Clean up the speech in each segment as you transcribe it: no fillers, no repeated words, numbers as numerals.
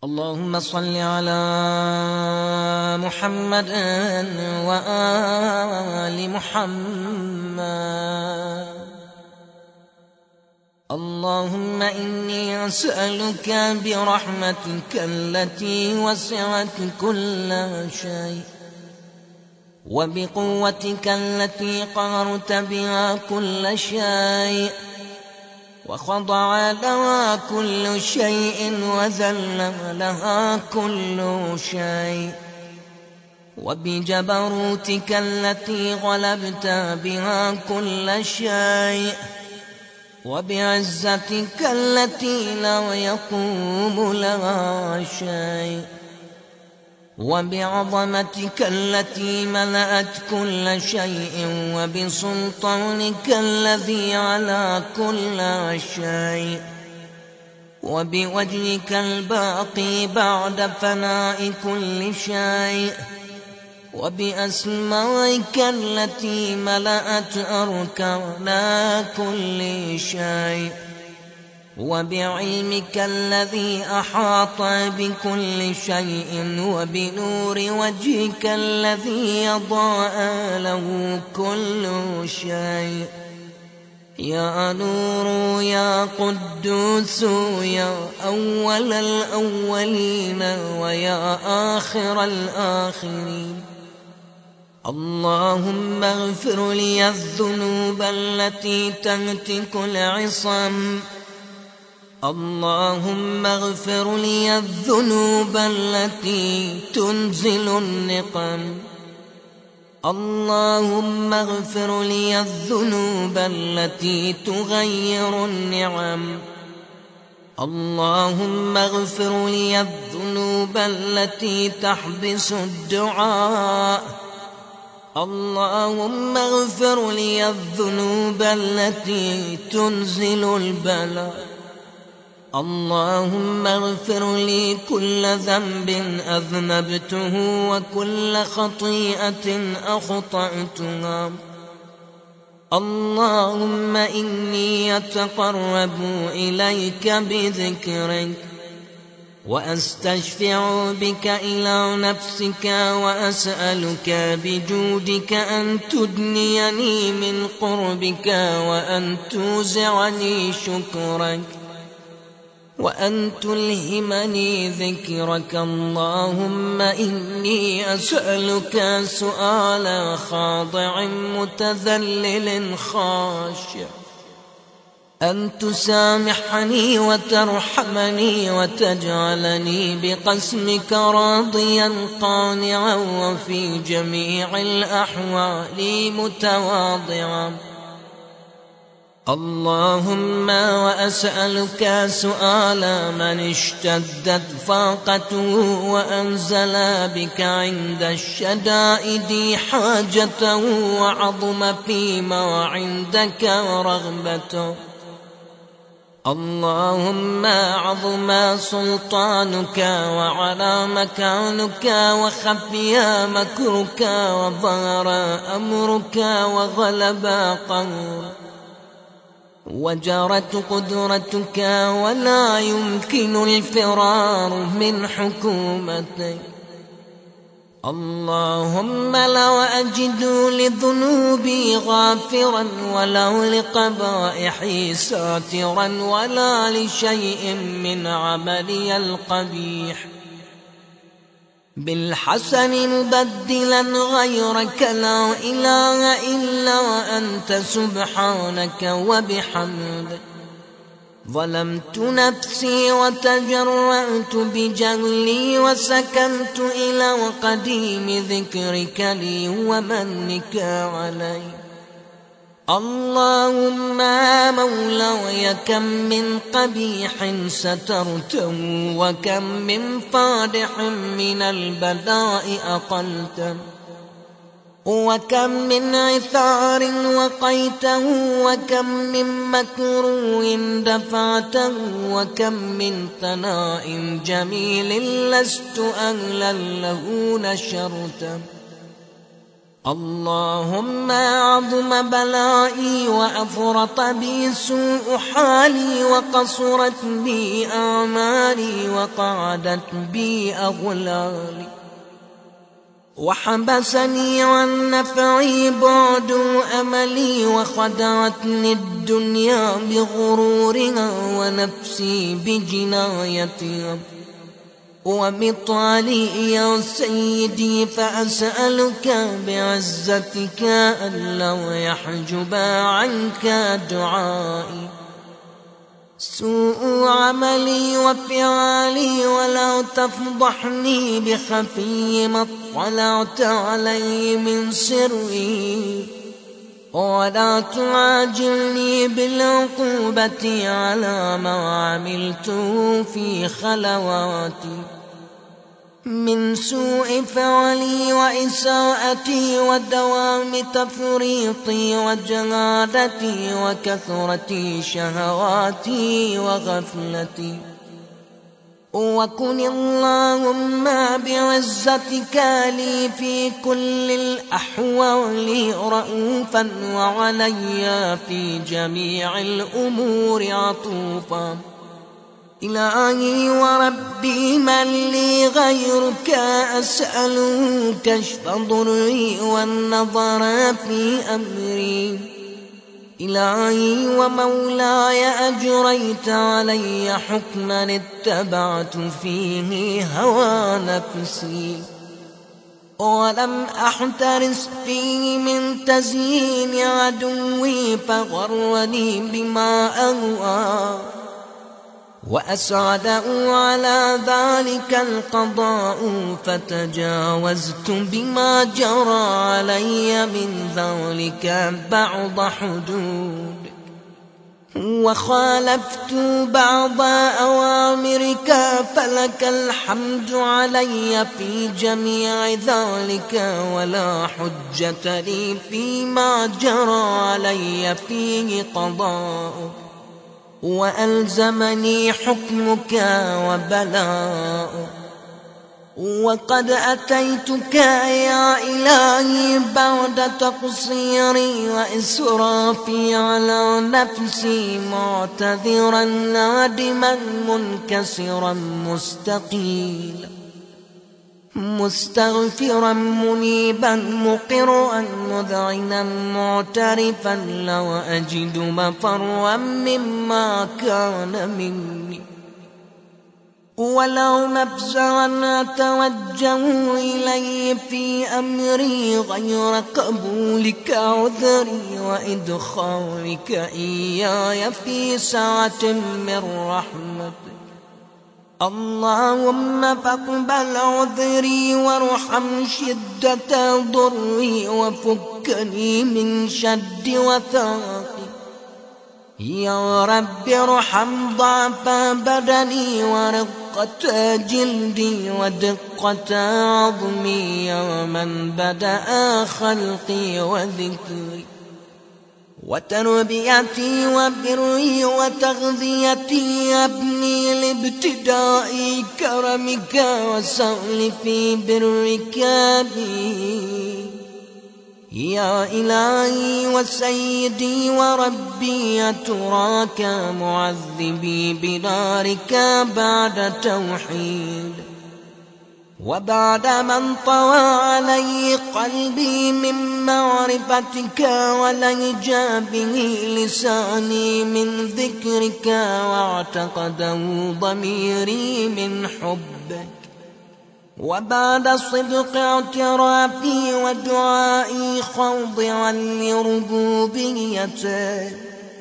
اللهم صل على محمد وآل محمد. اللهم إني أسألك برحمتك التي وسعت كل شيء وبقوتك التي قهرت بها كل شيء وخضع لها كل شيء وذل لها كل شيء، وبجبروتك التي غلبت بها كل شيء، وبعزتك التي لا يقوم لها شيء، وبعظمتك التي ملأت كل شيء، وبسلطانك الذي على كل شيء، وبوجهك الباقي بعد فناء كل شيء، وبأسمائك التي ملأت أركان كل شيء، وبعلمك الذي أحاط بكل شيء، وبنور وجهك الذي أضاء له كل شيء. يا نور يا قدوس يا أول الأولين ويا آخر الآخرين، اللهم اغفر لي الذنوب التي تهتك العصم، اللهم اغفر لي الذنوب التي تنزل النقم، اللهم اغفر لي الذنوب التي تغير النعم، اللهم اغفر لي الذنوب التي تحبس الدعاء، اللهم اغفر لي الذنوب التي تنزل البلاء، اللهم اغفر لي كل ذنب أذنبته وكل خطيئة أخطأتها، اللهم إني أتقرب إليك بذكرك وأستشفع بك إلى نفسك وأسألك بجودك أن تدنيني من قربك وأن توزعني شكرك وأن تلهمني ذكرك. اللهم إني أسألك سؤال خاضع متذلل خاشع أن تسامحني وترحمني وتجعلني بقسمك راضيا قانعا وفي جميع الأحوال متواضعا. اللهم وأسألك سؤال من اشتدت فاقته وأنزل بك عند الشدائد حاجته وعظم فيما عندك رغبته. اللهم عظم سلطانك وعلى مكانك وخفي مكرك وظهر أمرك وغلب قهرك وجرت قدرتك ولا يمكن الفرار من حكومتك. اللهم لو أجد لذنوبي غافرا ولو لقبائحي ساترا ولا لشيء من عملي القبيح بالحسن مبدلا غيرك لا إله إلا أنت سبحانك وبحمدك. ظلمت نفسي وتجرأت بجهلي وسكنت إلى قديم ذكرك لي ومنك علي. اللهم مولاي كم من قبيح سترته وكم من فادح من البلاء أقلته وكم من عثار وقيته وكم من مكروه دفعته وكم من ثناء جميل لست أهلا له نشرته اللهم عظم بلائي وأفرط بي سوء حالي وقصرت بي أعمالي وقعدت بي أغلالي وحبسني عن نفعي بعد أملي وخدعتني الدنيا بغرورها ونفسي بجنايتها ومطالي يا سيدي فأسألك بعزتك ألا يحجب عنك دعائي سوء عملي وفعالي ولا تفضحني بخفي ما اطلعت علي من سري ولا تعاجلني بالعقوبة على ما عملت في خلواتي من سوء فعلي وإساءتي ودوام تفريطي وجهالتي وكثرة شهواتي وغفلتي وكن اللهم بعزتك لي في كل الأحوال رؤوفا وعلي في جميع الأمور عطوفا إلهي وربي من لي غيرك أسأل كشف ضري والنظر في أمري إلهي ومولاي أجريت علي حكما اتبعت فيه هوى نفسي ولم أحترس فيه من تزيين عدوي فغرني بما أهوى وأسعد على ذلك القضاء فتجاوزت بما جرى علي من ذلك بعض حدود وخالفت بعض أوامرك فلك الحمد علي في جميع ذلك ولا حجة لي فيما جرى علي فيه قضاءك وألزمني حكمك وبلاؤك وقد أتيتك يا إلهي بعد تقصيري وإسرافي على نفسي معتذرا نادما منكسرا مستقيلا مستغفرا منيبا مقرا مذعنا معترفا لو أجد مفرا مما كان مني ولو مفزعا أتوجه إليه في أمري غير قبولك عذري وإدخالك إياي في سعة من رحمتك اللهم فاقبل عذري وارحم شدة ضري وفكني من شد وثاقي يا رب ارحم ضعف بدني ورقة جلدي ودقة عظمي يا من بدأ خلقي وذكري وتربيتي وبري وتغذيتي أبني لابتداء كرمك وسهل في برك بي يا إلهي وسيدي وربي أتراك معذبي بنارك بعد توحيد وبعد من طوى علي قلبي من معرفتك ولهج به لساني من ذكرك واعتقده ضميري من حبك وبعد صدق اعترافي ودعائي خاضعا لربوبيتك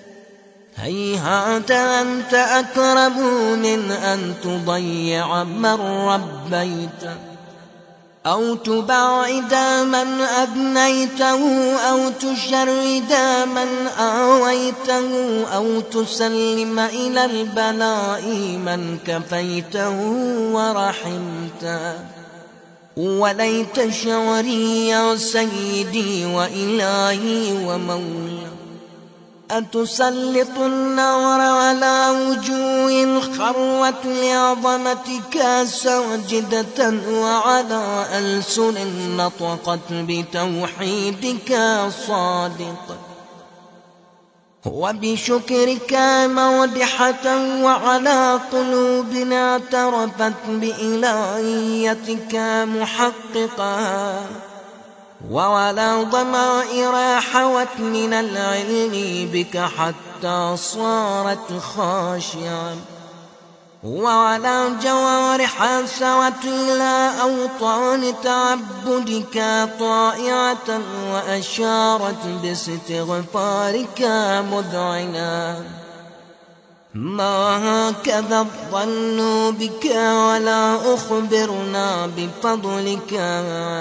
هيهات أنت أقرب من أن تضيع من ربيته أو تبعد من أبنيته أو تشرد من آويته أو تسلم إلى البلاء من كفيته ورحمته وليت شعري يا سيدي وإلهي ومولاي أتسلط النار على وجوه خروت لعظمتك ساجدة وعلى ألسن نطقت بتوحيدك صادقة وبشكرك موضحة وعلى قلوب اعترفت بإلهيتك محققة وعلى ضمائر حوت من العلم بك حتى صارت خاشعة وعلى جوارح سوت إلى أوطان تعبدك طائعة وأشارت باستغفارك مذعنا ما هكذا الظن بك ولا أخبرنا بفضلك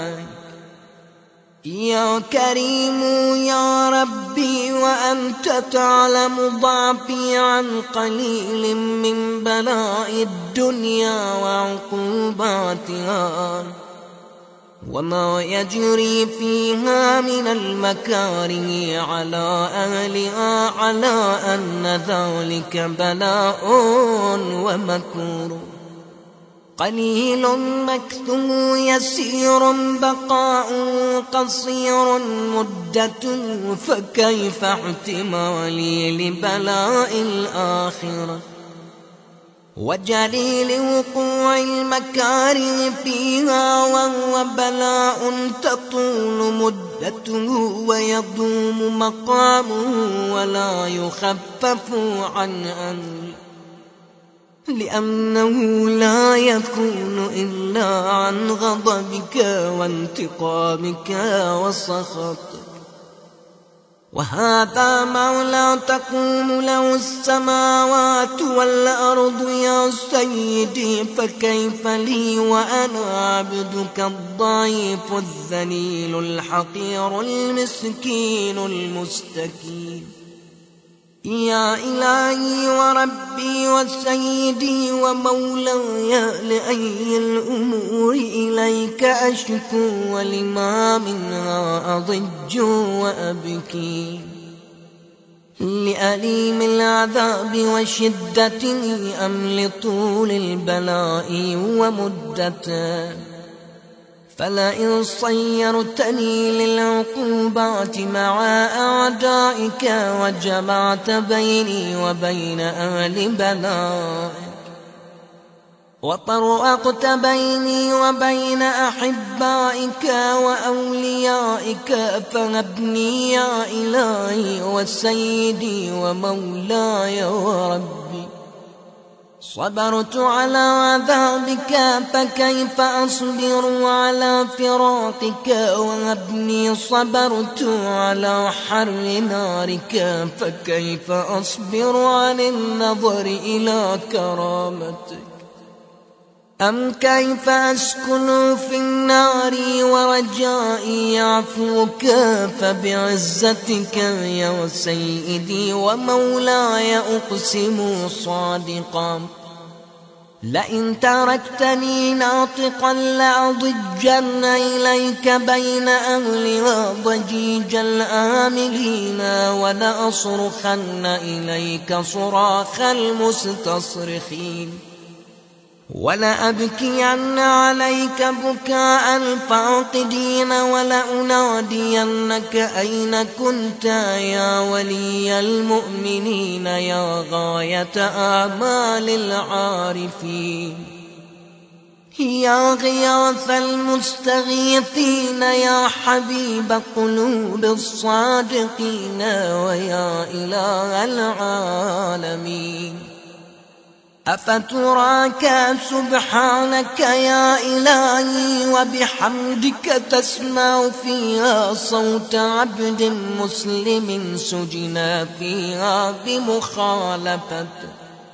يا كريم يا ربي وأنت تعلم ضعفي عن قليل من بلاء الدنيا وعقوباتها وما يجري فيها من المكاره على أهلها على أن ذلك بلاء ومكروه قليل مكثه يسير بقاء قصير مدة فكيف احتمالي لبلاء الآخرة وجليل وقوع المكاره فيها وهو بلاء تطول مدته ويضوم مقامه ولا يخفف عن أمره لأنه لا يكون إلا عن غضبك وانتقامك وسخطك وهذا ما لا تقوم له السماوات والأرض يا سيدي فكيف لي وأنا عبدك الضعيف الذليل الحقير المسكين المستكين يا إلهي وربي وسيدي ومولاي لأي الأمور إليك أشكو ولما منها أضج وأبكي لأليم العذاب وشدته أم لطول البلاء ومدته فلئن صيرتني للعقوبات مع أعدائك وجمعت بيني وبين أهل بلائك وطرقت بيني وبين أحبائك وأوليائك فهبني يا إلهي وسيدي ومولاي وربي صبرت على عذابك فكيف أصبر على فراقك وابني صبرت على حر نارك فكيف أصبر عن النظر إلى كرامتك أم كيف أسكن في النار ورجائي عفوك فبعزتك يا سيدي ومولاي أقسم صادقا لئن تركتني ناطقا لأضجن إليك بين أهلها ضجيج الآملين ولأصرخن إليك صراخ المستصرخين ولأبكين عليك بكاء الفاقدين ولأنادينك أين كنت يا ولي المؤمنين يا غاية آمال العارفين يا غياث المستغيثين يا حبيب قلوب الصادقين ويا إله العالمين أفتراك سبحانك يا إلهي وبحمدك تسمع فيها صوت عبد مسلم سجنا فيها بمخالفته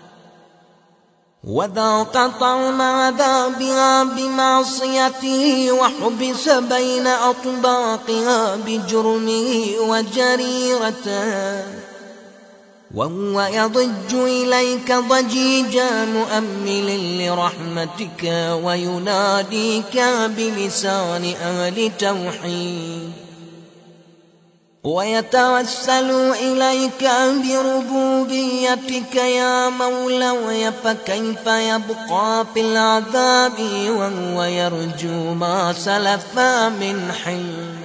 وذاق طعم عذابها بمعصيته وحبس بين أطباقها بجرمه وجريرته وهو يضج إليك ضجيجا مؤمل لرحمتك ويناديك بلسان أهل توحيد ويتوسل إليك بربوبيتك يا مولاي، فكيف يبقى في العذاب وهو يرجو ما سلف من حلم؟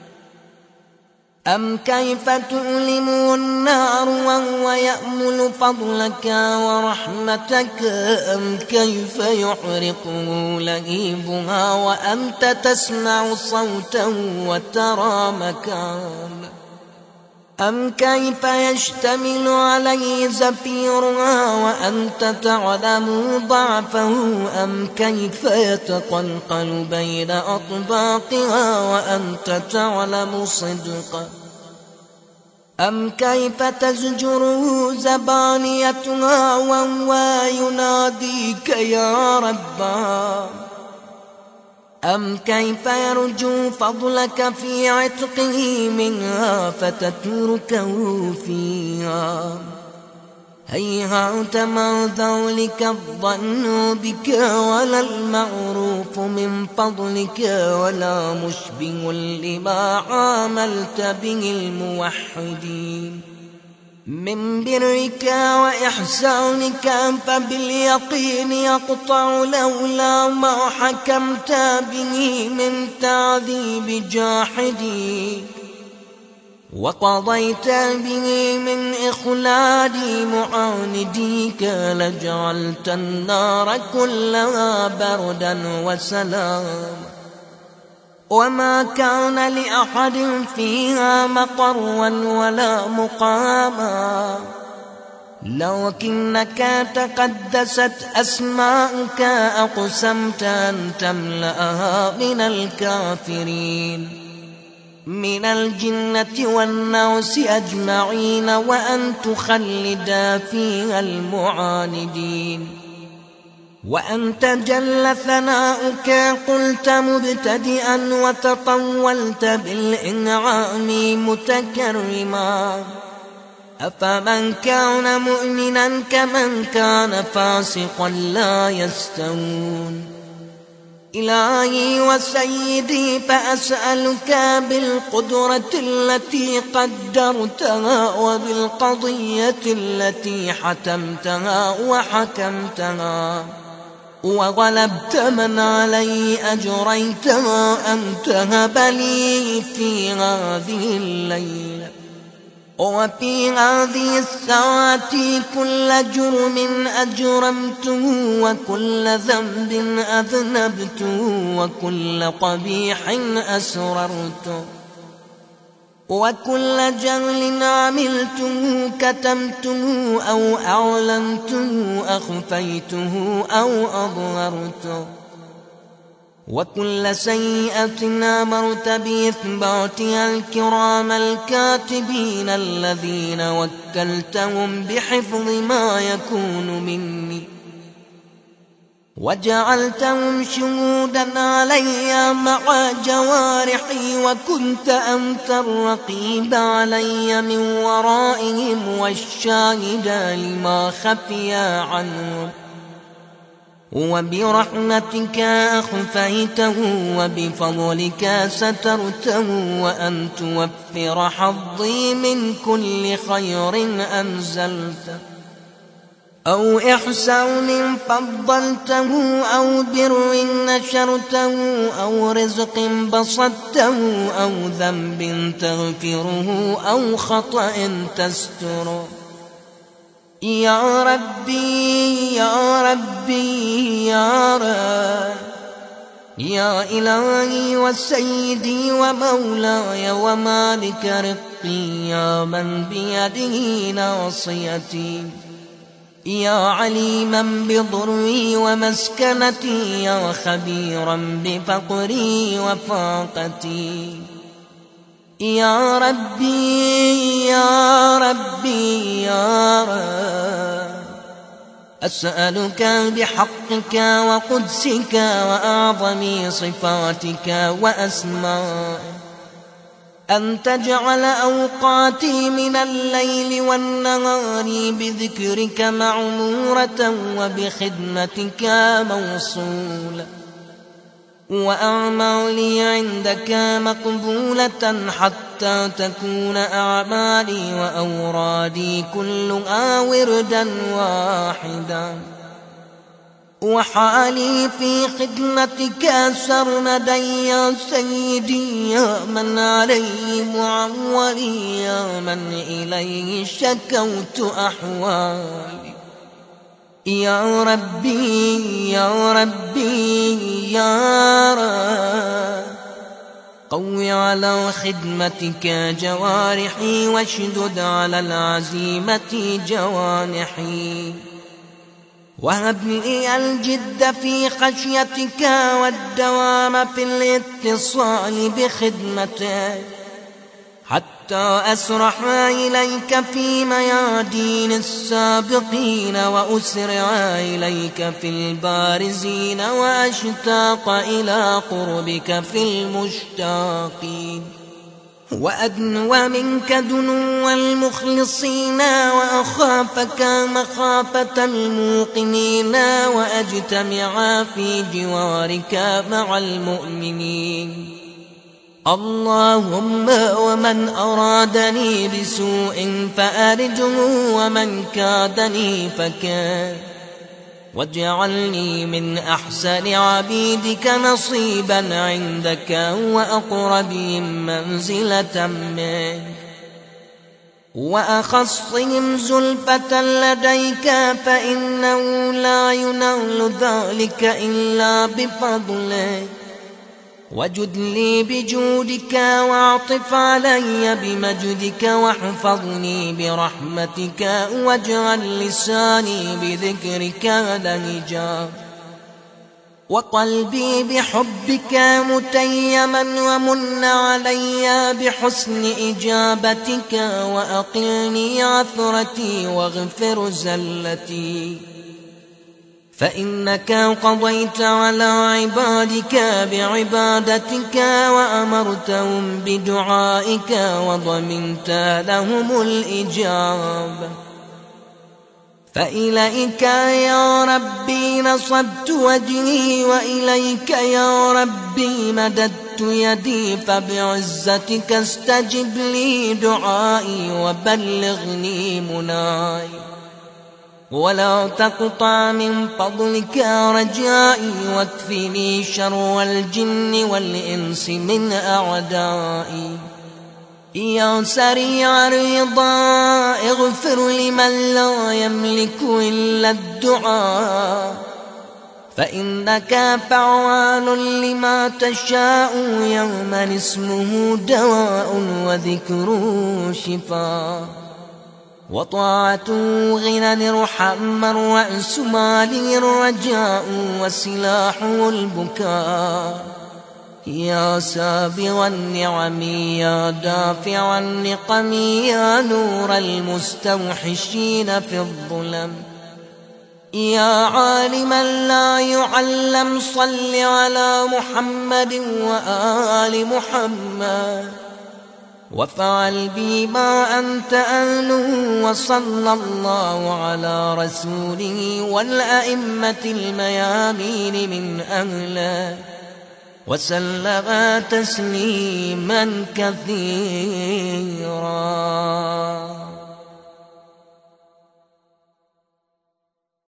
أم كيف تؤلم النار وهو يأمل فضلك ورحمتك؟ أم كيف يحرقه لهيبها وأنت تسمع صوته وترى مكانه؟ أم كيف يشتمل عليه زفيرها وأنت تعلم ضعفه؟ أم كيف يتقلقل بين أطباقها وأنت تعلم صدقه؟ أم كيف تزجره زبانيتها وهو يناديك يا رباه؟ أم كيف يرجو فضلك في عتقه منها فتتركه فيها؟ هيهات ما ذلك الظن بك ولا المعروف من فضلك ولا مشبه لما عاملت به الموحدين من برك وإحسانك، فباليقين يقطع لولا ما حكمت به من تعذيب جاحدي وقضيت به من إخلاد معانديك، لجعلت النار كلها بردا وسلام، وما كان لأحد فيها مقرا ولا مقاما، لكنك تقدست أسماؤك أقسمت أن تملأها من الكافرين من الجنة والناس أجمعين، وأن تخلد فيها المعاندين، وأن تجل ثناؤك قلت مبتدئا وتطولت بالإنعام متكرما، أفمن كان مؤمنا كمن كان فاسقا لا يستوون. إلهي وسيدي فأسألك بالقدرة التي قدرتها وبالقضية التي حتمتها وحكمتها وغلبت من عليه أجريتها أن تهب لي في هذه الليلة وفي هذه الساعة كل جرم أجرمته وكل ذنب أذنبته وكل قبيح أسررته وكل جهل عملته كتمته أو أعلنته أخفيته أو أظهرته وكل سيئة أمرت بإثباتها الكرام الكاتبين الذين وكلتهم بحفظ ما يكون مني وجعلتهم شهودا علي مع جوارحي، وكنت أنت الرقيب علي من ورائهم والشاهد لما خفي عنهم، وبرحمتك أخفيته وبفضلك سترته، وأن توفر حظي من كل خير أنزلته أو إحسان فضلته أو بر نشرته أو رزق بسطته أو ذنب تغفره أو خطأ تستره. يا ربي يا ربي يا رب يا إلهي وسيدي ومولاي ومالك رقي، يا من بيده ناصيتي، يا عليما بضري ومسكنتي، يا خبيرا بفقري وفاقتي. يا ربي يا ربي يا رب أسألك بحقك وقدسك وأعظم صفاتك وأسمائك أن تجعل أوقاتي من الليل والنهار بذكرك معمورة وبخدمتك موصولة، وأعمالي عندك مقبولة حتى تكون أعمالي وأورادي كلها وردا واحدا، وحالي في خدمتك سرمدا يا سيدي، يا من عليه معولي، يا من إليه شكوت أحوالي. يا ربي يا ربي يا رب، قوي على خدمتك جوارحي، واشدد على العزيمة جوانحي، وهب لي الجد في خشيتك والدوام في الاتصال بخدمتك، حتى أسرح إليك في ميادين السابقين، وأسرع إليك في البارزين، وأشتاق إلى قربك في المشتاقين، وأدنو منك دنو المخلصين، وأخافك مخافة الموقنين، وأجتمع في جوارك مع المؤمنين. اللهم ومن أرادني بسوء فأرجه، ومن كادني فكاد، واجعلني من أحسن عبيدك نصيبا عندك، وأقربهم منزلة منك، وأخصهم زلفة لديك، فإنه لا ينال ذلك إلا بفضلك. وجد لي بجودك، واعطف علي بمجدك، واحفظني برحمتك، واجعل لساني بذكرك لهجا، وقلبي بحبك متيما، ومن علي بحسن إجابتك، وأقلني عثرتي واغفر زلتي، فإنك قضيت على عبادك بعبادتك، وأمرتهم بدعائك، وضمنت لهم الإجابة. فإليك يا ربي نصبت وجهي، وإليك يا ربي مددت يدي، فبعزتك استجب لي دعائي، وبلغني مناي، ولا تقطع من فضلك رجائي، واكفني شر الجن والإنس من أعدائي. يا سريع الرضا اغفر لمن لا يملك إلا الدعاء، فإنك فعال لما تشاء، يوم اسمه دواء وذكره شفاء، وطاعته غنى رحما، رأس ماله الرجاء، وسلاحه البكاء. يا سابغ النعم يا دافع النقم، يا نور المستوحشين في الظلم، يا عالما لا يعلم، صل على محمد وآل محمد، وافعل بي ما أنت أهله، وصلى الله على رسوله والأئمة الميامين من أهله، وسلم تسليما كثيرا.